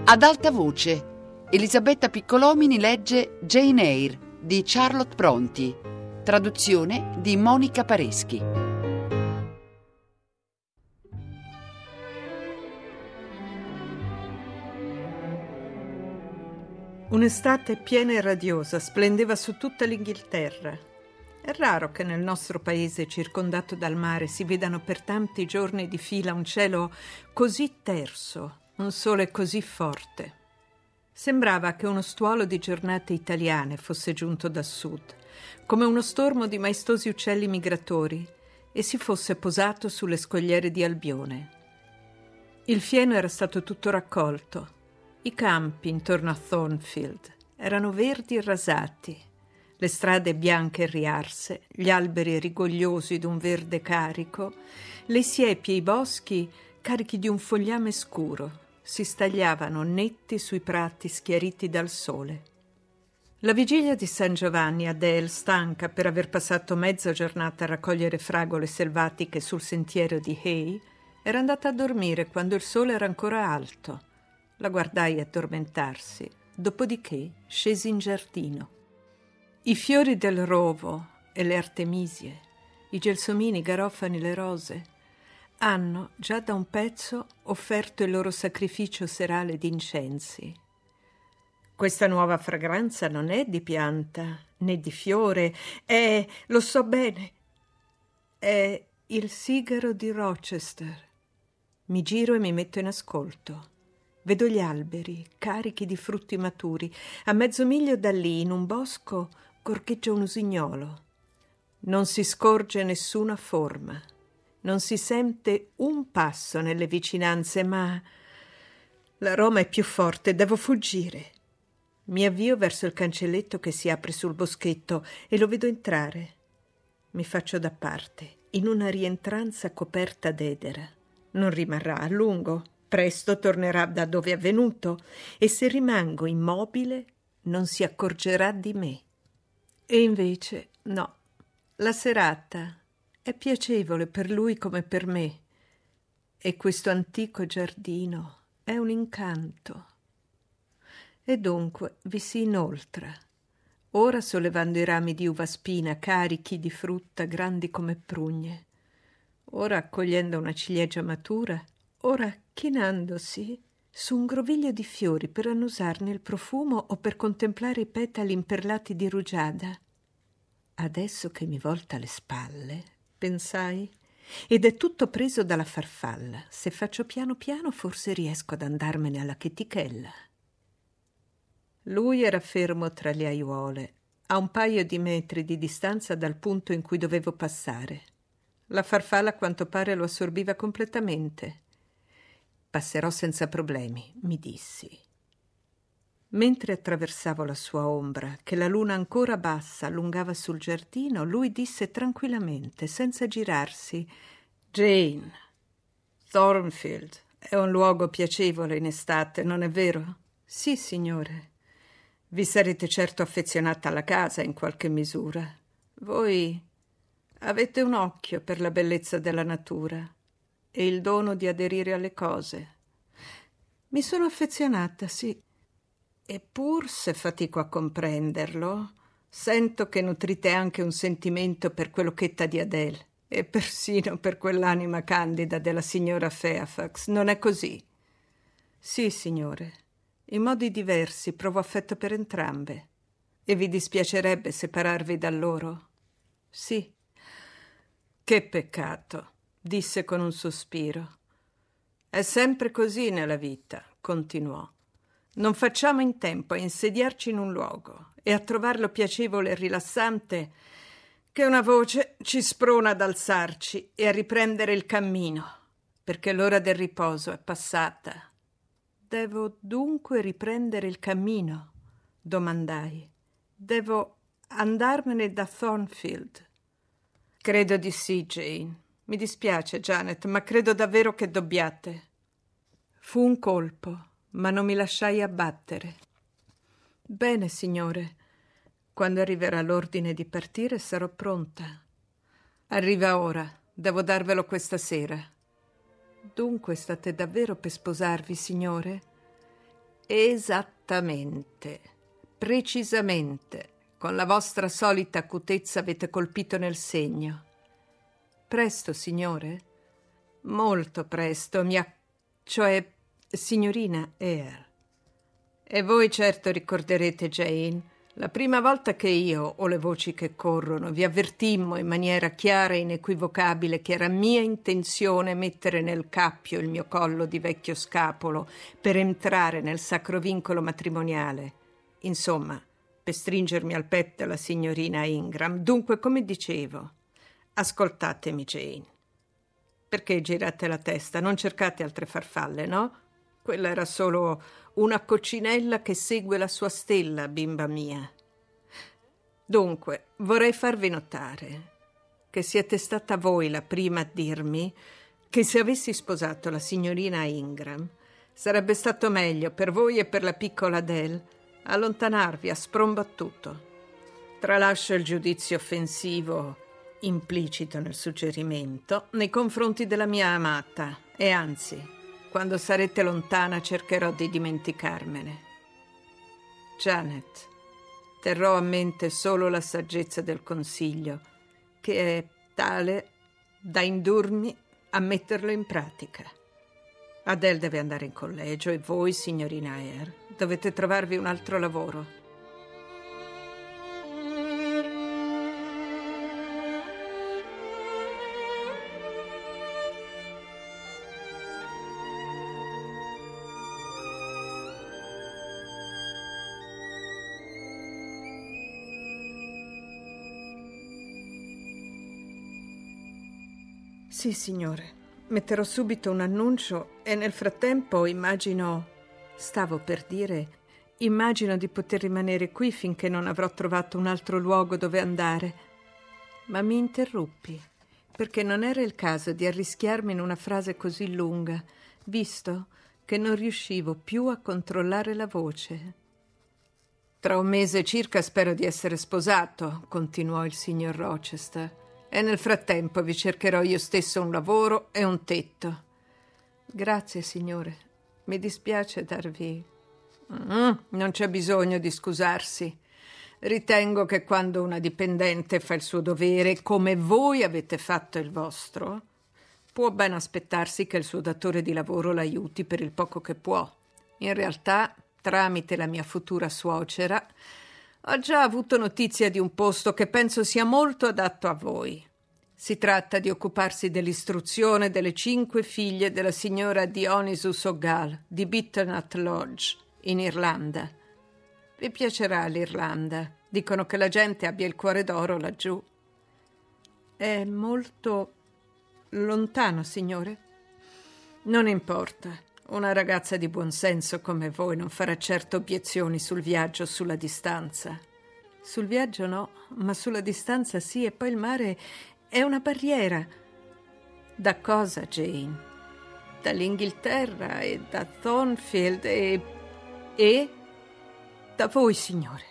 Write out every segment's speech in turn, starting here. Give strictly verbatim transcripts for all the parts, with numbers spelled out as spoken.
Ad alta voce, Elisabetta Piccolomini legge Jane Eyre di Charlotte Brontë, traduzione di Monica Pareschi. Un'estate piena e radiosa splendeva su tutta l'Inghilterra. È raro che nel nostro paese, circondato dal mare, si vedano per tanti giorni di fila un cielo così terso, un sole così forte. Sembrava che uno stuolo di giornate italiane fosse giunto da sud, come uno stormo di maestosi uccelli migratori, e si fosse posato sulle scogliere di Albione. Il fieno era stato tutto raccolto. I campi intorno a Thornfield erano verdi e rasati, le strade bianche e riarse, gli alberi rigogliosi d'un verde carico, le siepi e i boschi carichi di un fogliame scuro si stagliavano netti sui prati schiariti dal sole. La vigilia di San Giovanni, Adele, stanca per aver passato mezza giornata a raccogliere fragole selvatiche sul sentiero di Hay, era andata a dormire quando il sole era ancora alto. La guardai addormentarsi, dopodiché scesi in giardino. I fiori del rovo e le artemisie, i gelsomini, i garofani, le rose, hanno già da un pezzo offerto il loro sacrificio serale di incensi. Questa nuova fragranza non è di pianta né di fiore, è, lo so bene, è il sigaro di Rochester. Mi giro e mi metto in ascolto. Vedo gli alberi carichi di frutti maturi. A mezzo miglio da lì, in un bosco, gorgheggia un usignolo. Non si scorge nessuna forma. Non si sente un passo nelle vicinanze, ma l'aroma è più forte, devo fuggire. Mi avvio verso il cancelletto che si apre sul boschetto e lo vedo entrare. Mi faccio da parte, in una rientranza coperta d'edera. Non rimarrà a lungo, presto tornerà da dove è venuto e se rimango immobile non si accorgerà di me. E invece no, la serata è piacevole per lui come per me, e questo antico giardino è un incanto. E dunque vi si inoltra, ora sollevando i rami di uva spina carichi di frutta grandi come prugne, ora accogliendo una ciliegia matura, ora chinandosi su un groviglio di fiori per annusarne il profumo o per contemplare i petali imperlati di rugiada. Adesso che mi volta le spalle, pensai, ed è tutto preso dalla farfalla. Se faccio piano piano forse riesco ad andarmene alla chetichella. Lui era fermo tra le aiuole, a un paio di metri di distanza dal punto in cui dovevo passare. La farfalla a quanto pare lo assorbiva completamente. Passerò senza problemi, mi dissi. Mentre attraversavo la sua ombra, che la luna ancora bassa allungava sul giardino, lui disse tranquillamente, senza girarsi: «Jane, Thornfield è un luogo piacevole in estate, non è vero?» «Sì, signore. Vi sarete certo affezionata alla casa in qualche misura. Voi avete un occhio per la bellezza della natura e il dono di aderire alle cose». «Mi sono affezionata, sì. Eppur, se fatico a comprenderlo, sento che nutrite anche un sentimento per quell'occhetta di Adele e persino per quell'anima candida della signora Fairfax. Non è così?» «Sì, signore. In modi diversi provo affetto per entrambe. E vi dispiacerebbe separarvi da loro?» «Sì». «Che peccato», disse con un sospiro. «È sempre così nella vita», continuò. «Non facciamo in tempo a insediarci in un luogo e a trovarlo piacevole e rilassante che una voce ci sprona ad alzarci e a riprendere il cammino, perché l'ora del riposo è passata». «Devo dunque riprendere il cammino?» domandai. «Devo andarmene da Thornfield?» «Credo di sì, Jane. Mi dispiace, Janet, ma credo davvero che dobbiate». Fu un colpo, ma non mi lasciai abbattere. «Bene, signore. Quando arriverà l'ordine di partire sarò pronta». «Arriva ora. Devo darvelo questa sera». «Dunque state davvero per sposarvi, signore?» Esattamente, precisamente, con la vostra solita acutezza avete colpito nel segno. Presto, signore? Molto presto, mia... cioè, signorina Eyre. E voi certo ricorderete, Jane, la prima volta che io, o le voci che corrono, vi avvertimmo in maniera chiara e inequivocabile che era mia intenzione mettere nel cappio il mio collo di vecchio scapolo per entrare nel sacro vincolo matrimoniale. Insomma, per stringermi al petto la signorina Ingram. Dunque, come dicevo, ascoltatemi, Jane. Perché girate la testa? Non cercate altre farfalle, no? Quella era solo una coccinella che segue la sua stella, bimba mia. Dunque, vorrei farvi notare che siete stata voi la prima a dirmi che se avessi sposato la signorina Ingram sarebbe stato meglio per voi e per la piccola Adele allontanarvi a sprombattuto. Tralascio il giudizio offensivo implicito nel suggerimento nei confronti della mia amata e anzi, quando sarete lontana cercherò di dimenticarmene. Janet, terrò a mente solo la saggezza del consiglio, che è tale da indurmi a metterlo in pratica. Adele deve andare in collegio e voi, signorina Eyre, dovete trovarvi un altro lavoro. Sì, signore. Metterò subito un annuncio e nel frattempo immagino... Stavo per dire... Immagino di poter rimanere qui finché non avrò trovato un altro luogo dove andare. Ma mi interruppi, perché non era il caso di arrischiarmi in una frase così lunga, visto che non riuscivo più a controllare la voce. Tra un mese circa spero di essere sposato, continuò il signor Rochester. E nel frattempo vi cercherò io stesso un lavoro e un tetto. Grazie, signore. Mi dispiace darvi... Mm, non c'è bisogno di scusarsi. Ritengo che quando una dipendente fa il suo dovere, come voi avete fatto il vostro, può ben aspettarsi che il suo datore di lavoro l'aiuti per il poco che può. In realtà, tramite la mia futura suocera, ho già avuto notizia di un posto che penso sia molto adatto a voi. Si tratta di occuparsi dell'istruzione delle cinque figlie della signora Dionysus O'Gall di Bitternuth Lodge, in Irlanda. Vi piacerà l'Irlanda. Dicono che la gente abbia il cuore d'oro laggiù. È molto lontano, signore? Non importa. Una ragazza di buon senso come voi non farà certo obiezioni sul viaggio o sulla distanza. Sul viaggio no, ma sulla distanza sì, e poi il mare è una barriera. Da cosa, Jane? Dall'Inghilterra e da Thornfield e... e... da voi, signore.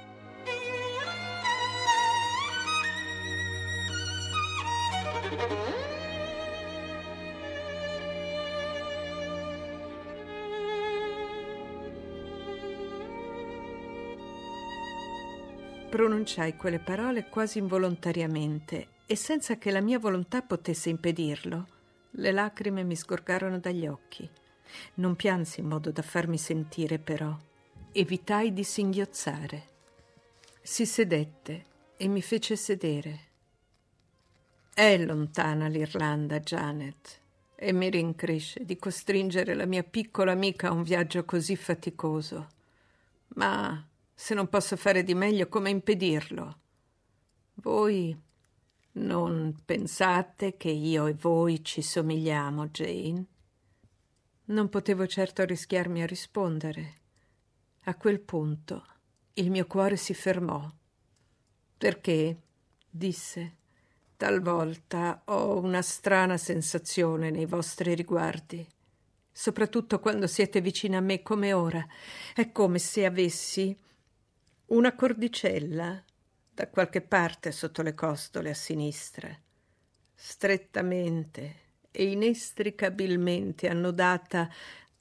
Pronunciai quelle parole quasi involontariamente e senza che la mia volontà potesse impedirlo. Le lacrime mi sgorgarono dagli occhi. Non piansi in modo da farmi sentire, però. Evitai di singhiozzare. Si sedette e mi fece sedere. È lontana l'Irlanda, Janet, e mi rincresce di costringere la mia piccola amica a un viaggio così faticoso. Ma... se non posso fare di meglio, come impedirlo? Voi non pensate che io e voi ci somigliamo, Jane? Non potevo certo rischiarmi a rispondere. A quel punto il mio cuore si fermò. Perché, disse, talvolta ho una strana sensazione nei vostri riguardi, soprattutto quando siete vicino a me come ora. È come se avessi una cordicella da qualche parte sotto le costole a sinistra, strettamente e inestricabilmente annodata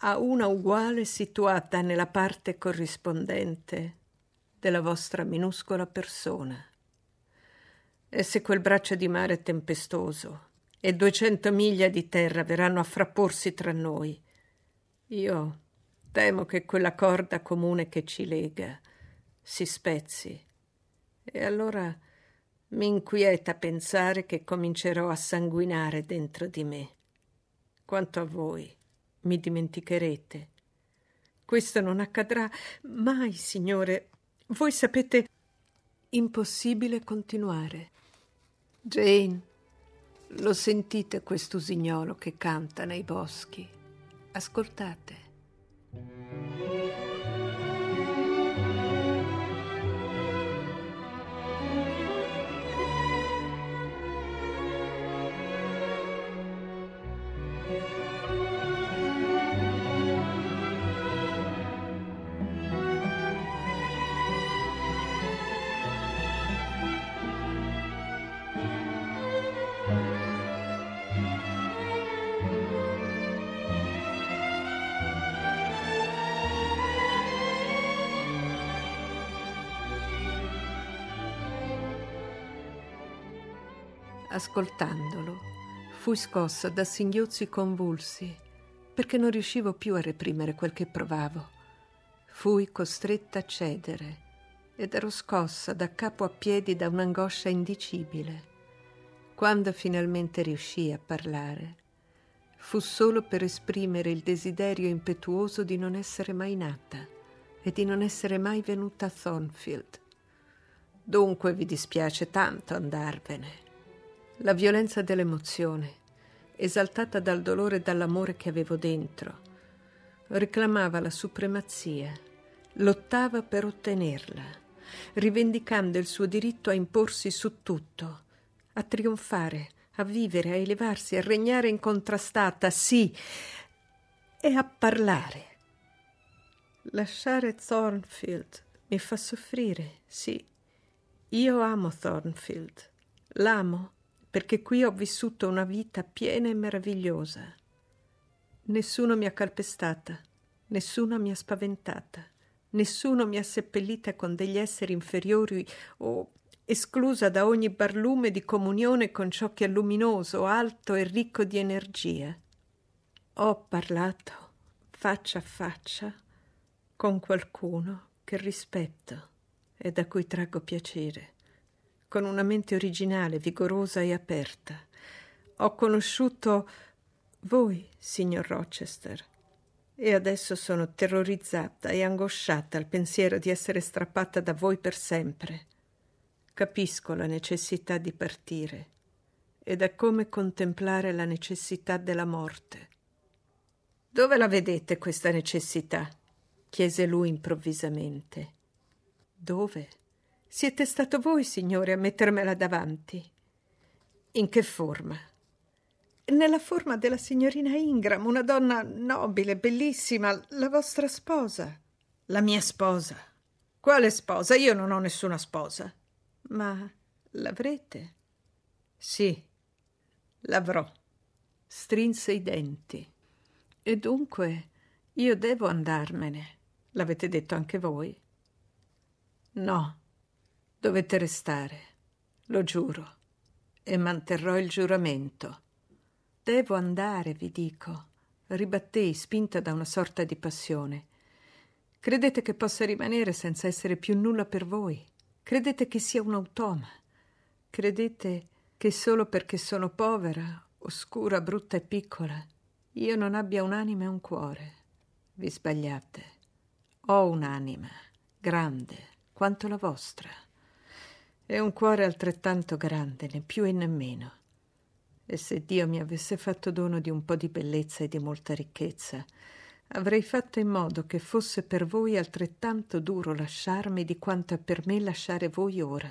a una uguale situata nella parte corrispondente della vostra minuscola persona. E se quel braccio di mare tempestoso e duecento miglia di terra verranno a frapporsi tra noi, io temo che quella corda comune che ci lega si spezzi, e allora mi inquieta pensare che comincerò a sanguinare dentro di me. Quanto a voi, mi dimenticherete. Questo non accadrà mai, Signore. Voi sapete, impossibile continuare. Jane, lo sentite quest'usignolo che canta nei boschi? Ascoltate. Ascoltandolo, fui scossa da singhiozzi convulsi, perché non riuscivo più a reprimere quel che provavo. Fui costretta a cedere ed ero scossa da capo a piedi da un'angoscia indicibile. Quando finalmente riuscii a parlare, fu solo per esprimere il desiderio impetuoso di non essere mai nata e di non essere mai venuta a Thornfield. Dunque vi dispiace tanto andarvene. La violenza dell'emozione, esaltata dal dolore e dall'amore che avevo dentro, reclamava la supremazia, lottava per ottenerla, rivendicando il suo diritto a imporsi su tutto, a trionfare, a vivere, a elevarsi, a regnare incontrastata, sì, e a parlare. Lasciare Thornfield mi fa soffrire, sì. Io amo Thornfield, l'amo perché qui ho vissuto una vita piena e meravigliosa. Nessuno mi ha calpestata, nessuno mi ha spaventata, nessuno mi ha seppellita con degli esseri inferiori o esclusa da ogni barlume di comunione con ciò che è luminoso, alto e ricco di energia. Ho parlato faccia a faccia con qualcuno che rispetto e da cui traggo piacere, con una mente originale, vigorosa e aperta. Ho conosciuto voi, signor Rochester, e adesso sono terrorizzata e angosciata al pensiero di essere strappata da voi per sempre. Capisco la necessità di partire ed è come contemplare la necessità della morte. Dove la vedete questa necessità? Chiese lui improvvisamente. Dove? Siete stato voi, signore, a mettermela davanti. In che forma? Nella forma della signorina Ingram, una donna nobile, bellissima, la vostra sposa. La mia sposa? Quale sposa? Io non ho nessuna sposa. Ma l'avrete? Sì, l'avrò. Strinse i denti. E dunque io devo andarmene. L'avete detto anche voi? No. Dovete restare, lo giuro, e manterrò il giuramento. Devo andare, vi dico, ribattei, spinta da una sorta di passione. Credete che possa rimanere senza essere più nulla per voi? Credete che sia un automa? Credete che solo perché sono povera, oscura, brutta e piccola, io non abbia un'anima e un cuore? Vi sbagliate. Ho un'anima, grande, quanto la vostra. E un cuore altrettanto grande, né più e nemmeno. E se Dio mi avesse fatto dono di un po' di bellezza e di molta ricchezza, avrei fatto in modo che fosse per voi altrettanto duro lasciarmi di quanto è per me lasciare voi ora.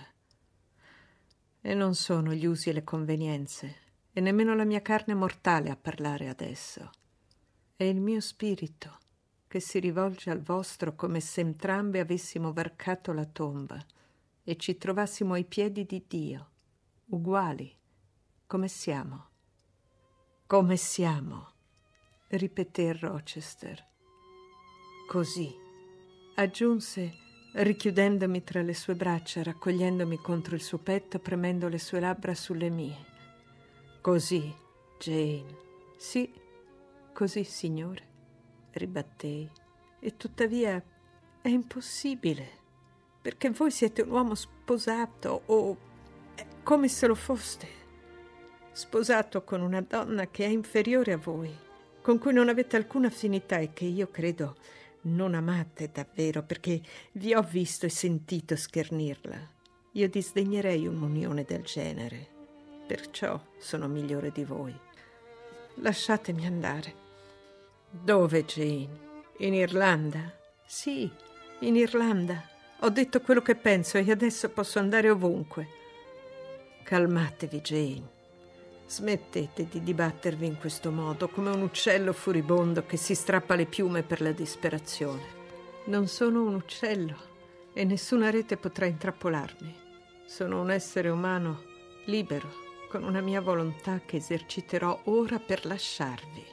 E non sono gli usi e le convenienze, e nemmeno la mia carne mortale a parlare adesso. È il mio spirito che si rivolge al vostro come se entrambe avessimo varcato la tomba e ci trovassimo ai piedi di Dio, uguali, come siamo. Come siamo, ripeté Rochester. Così, aggiunse, richiudendomi tra le sue braccia, raccogliendomi contro il suo petto, premendo le sue labbra sulle mie. Così, Jane. Sì, così, signore, ribattei. E tuttavia è impossibile, perché voi siete un uomo sposato, o come se lo foste, sposato con una donna che è inferiore a voi, con cui non avete alcuna affinità e che io credo non amate davvero, perché vi ho visto e sentito schernirla. Io disdegnerei un'unione del genere, perciò sono migliore di voi. Lasciatemi andare. Dove, Jane? In Irlanda? Sì, in Irlanda. Ho detto quello che penso e adesso posso andare ovunque. Calmatevi, Jane. Smettete di dibattervi in questo modo, come un uccello furibondo che si strappa le piume per la disperazione. Non sono un uccello e nessuna rete potrà intrappolarmi. Sono un essere umano libero, con una mia volontà che eserciterò ora per lasciarvi.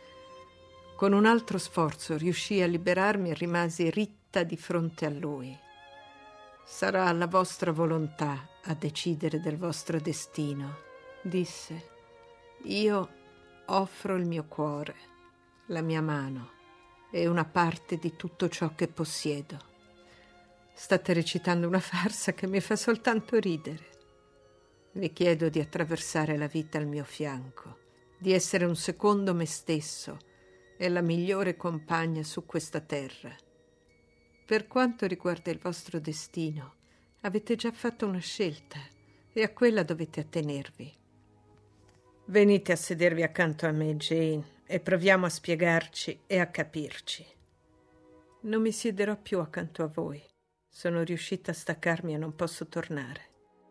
Con un altro sforzo riuscii a liberarmi e rimasi ritta di fronte a lui. Sarà la vostra volontà a decidere del vostro destino, disse. Io offro il mio cuore, la mia mano e una parte di tutto ciò che possiedo. State recitando una farsa che mi fa soltanto ridere. Vi chiedo di attraversare la vita al mio fianco, di essere un secondo me stesso e la migliore compagna su questa terra. Per quanto riguarda il vostro destino, avete già fatto una scelta e a quella dovete attenervi. Venite a sedervi accanto a me, Jane, e proviamo a spiegarci e a capirci. Non mi siederò più accanto a voi. Sono riuscita a staccarmi e non posso tornare.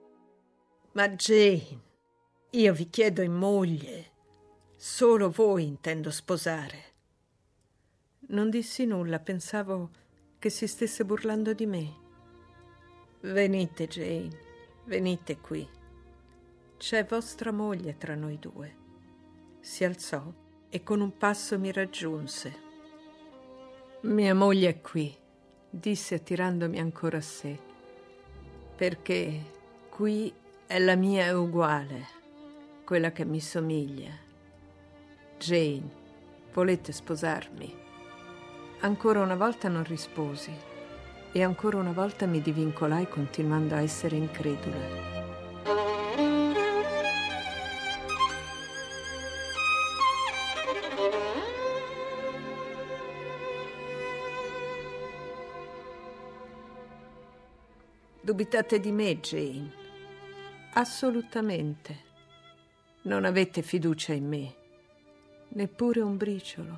Ma Jane, io vi chiedo in moglie. Solo voi intendo sposare. Non dissi nulla, pensavo che si stesse burlando di me. Venite, Jane, venite qui. C'è vostra moglie tra noi due. Si alzò e con un passo mi raggiunse. Mia moglie è qui, disse attirandomi ancora a sé, perché qui è la mia uguale, quella che mi somiglia. Jane, volete sposarmi? Ancora una volta non risposi e ancora una volta mi divincolai continuando a essere incredula. Dubitate di me, Jane? Assolutamente. Non avete fiducia in me, neppure un briciolo.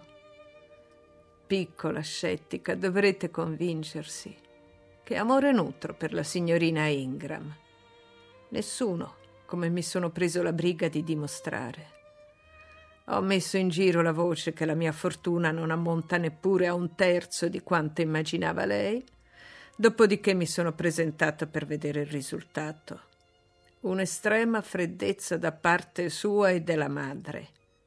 Piccola scettica, dovrete convincersi che amore nutro per la signorina Ingram. Nessuno, come mi sono preso la briga di dimostrare. Ho messo in giro la voce che la mia fortuna non ammonta neppure a un terzo di quanto immaginava lei. Dopodiché mi sono presentato per vedere il risultato. Un'estrema freddezza da parte sua e della madre.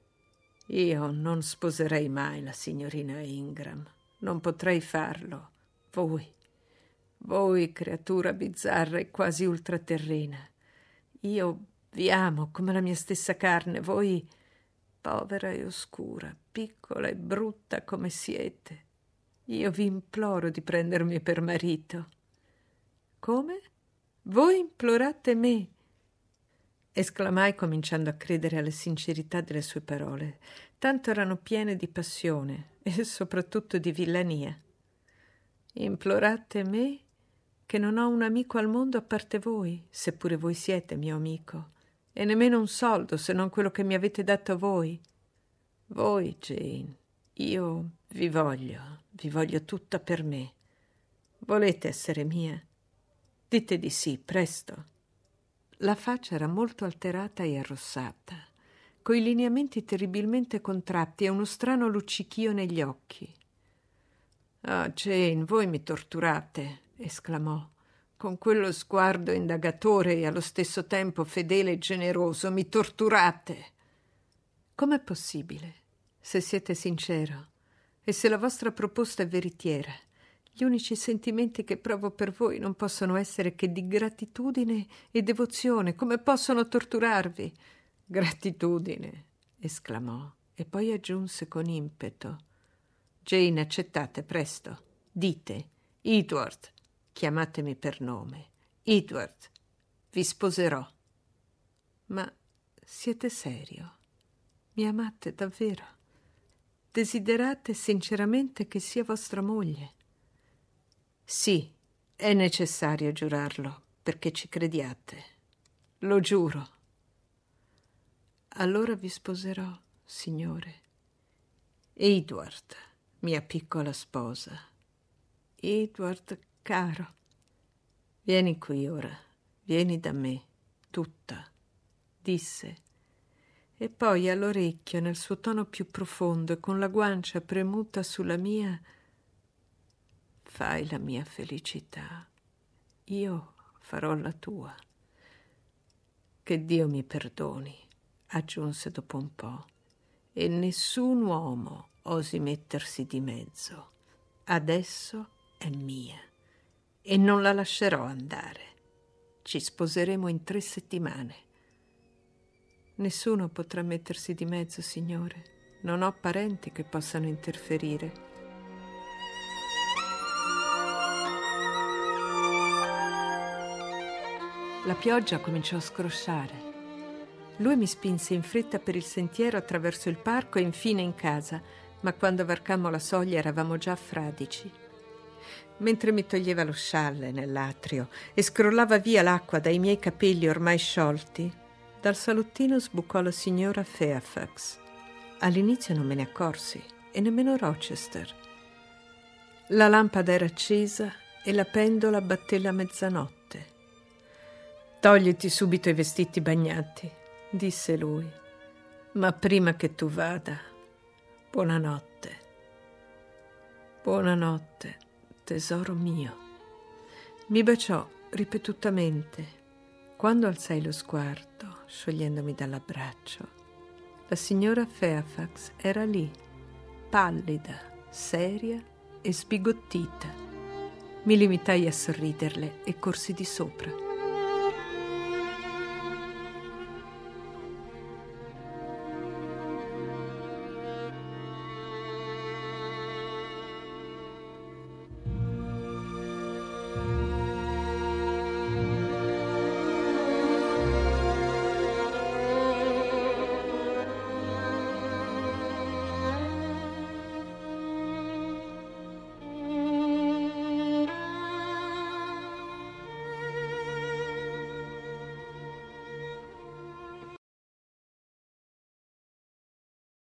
Io non sposerei mai la signorina Ingram. Non potrei farlo. Voi, voi, creatura bizzarra e quasi ultraterrena. Io vi amo come la mia stessa carne. Voi, povera e oscura, piccola e brutta come siete. Io vi imploro di prendermi per marito. Come? Voi implorate me? Esclamai cominciando a credere alla sincerità delle sue parole. Tanto erano piene di passione e soprattutto di villania. Implorate me che non ho un amico al mondo a parte voi, seppure voi siete mio amico, e nemmeno un soldo se non quello che mi avete dato voi. Voi, Jane, io vi voglio, vi voglio tutta per me. Volete essere mia? Dite di sì, presto. La faccia era molto alterata e arrossata, coi lineamenti terribilmente contratti e uno strano luccichio negli occhi. «Ah, Jane, voi mi torturate», esclamò, con quello sguardo indagatore e allo stesso tempo fedele e generoso. «Mi torturate!» «Com'è possibile? se siete sincero e se la vostra proposta è veritiera, gli unici sentimenti che provo per voi non possono essere che di gratitudine e devozione. Come possono torturarvi? Gratitudine, esclamò, e poi aggiunse con impeto: Jane, accettate presto. Dite: Edward, chiamatemi per nome. Edward, vi sposerò. Ma siete serio? Mi amate davvero? Desiderate sinceramente che sia vostra moglie? Sì, è necessario giurarlo perché ci crediate. Lo giuro. Allora vi sposerò, signore. Edward, mia piccola sposa. Edward, caro. Vieni qui ora, vieni da me, tutta, disse. E poi all'orecchio, nel suo tono più profondo e con la guancia premuta sulla mia: fai la mia felicità, io farò la tua. Che Dio mi perdoni, aggiunse dopo un po', e nessun uomo osi mettersi di mezzo. Adesso è mia e non la lascerò andare. Ci sposeremo in tre settimane. Nessuno potrà mettersi di mezzo, signore. Non ho parenti che possano interferire. La pioggia cominciò a scrosciare. Lui mi spinse in fretta per il sentiero attraverso il parco e infine in casa, ma quando varcammo la soglia eravamo già fradici. Mentre mi toglieva lo scialle nell'atrio e scrollava via l'acqua dai miei capelli ormai sciolti, dal salottino sbucò la signora Fairfax. All'inizio non me ne accorsi, e nemmeno Rochester. La lampada era accesa e la pendola batté la mezzanotte. «Togliti subito i vestiti bagnati», disse lui, «ma prima che tu vada, buonanotte». «Buonanotte, tesoro mio». Mi baciò ripetutamente. Quando alzai lo sguardo, sciogliendomi dall'abbraccio, la signora Fairfax era lì, pallida, seria e sbigottita. Mi limitai a sorriderle e corsi di sopra.